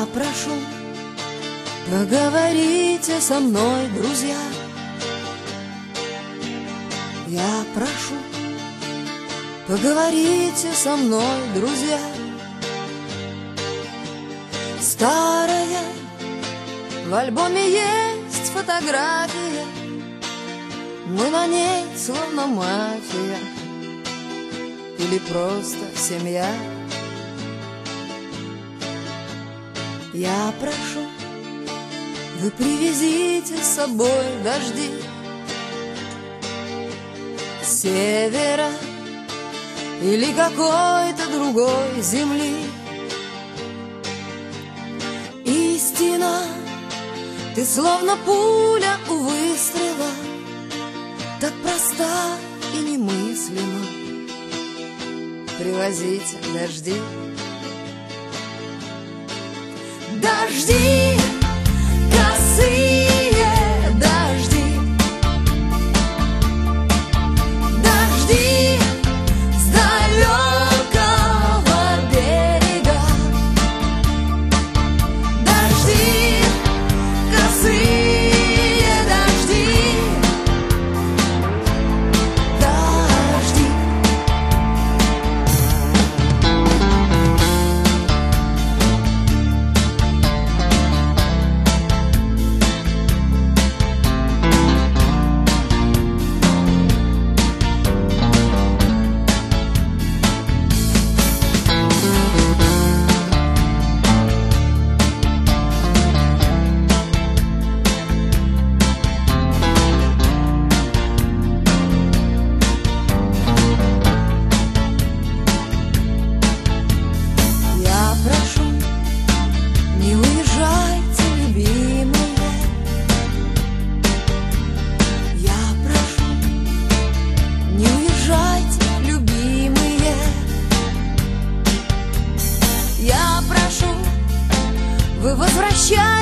Я прошу, поговорите со мной, друзья. Я прошу, поговорите со мной, друзья. Старая, в альбоме есть фотография, мы на ней словно мафия или просто семья. Я прошу, вы привезите с собой дожди с севера или какой-то другой земли. Истина, ты словно пуля у выстрела, так проста и немыслима. Привозите дожди. Дожди, косые дожди, дожди с далекого берега, дожди, косые дожди, дожди. Не уезжайте, любимые. Я прошу, не уезжайте, любимые. Я прошу, вы возвращайтесь.